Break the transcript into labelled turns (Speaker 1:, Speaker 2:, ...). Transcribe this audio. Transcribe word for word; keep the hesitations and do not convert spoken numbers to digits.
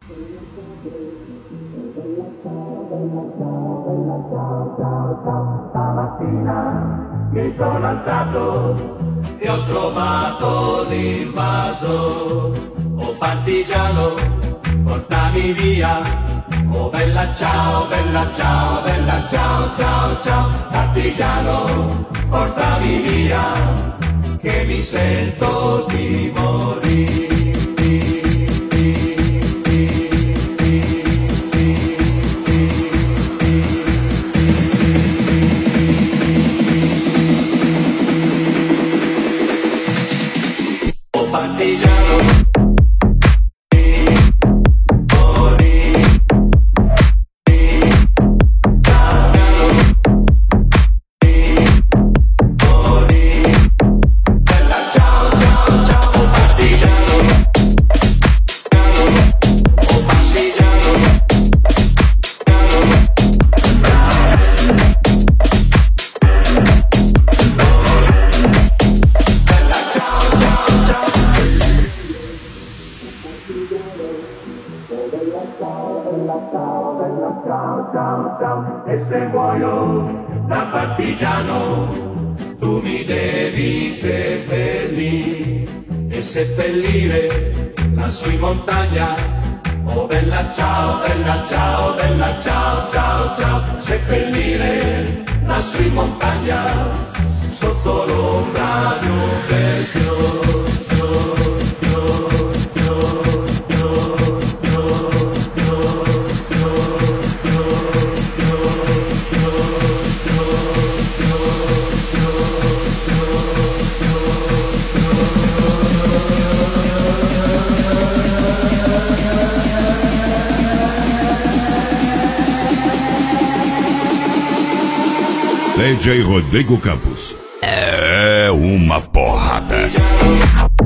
Speaker 1: Stamattina mi sono alzato e ho trovato l'invaso. Oh partigiano, portami via. Oh bella ciao, bella ciao, bella ciao, ciao, ciao. Partigiano, portami via, che mi sento di morire. Partigiano, ciao, ciao, ciao, e se muoio da partigiano, tu mi devi seppellire e seppellire lassù in montagna. Oh bella ciao, bella ciao, bella ciao, ciao, ciao, seppellire lassù in montagna, sotto l'ombra di un bel fiore.
Speaker 2: D J Rodrigo Campos é uma porrada.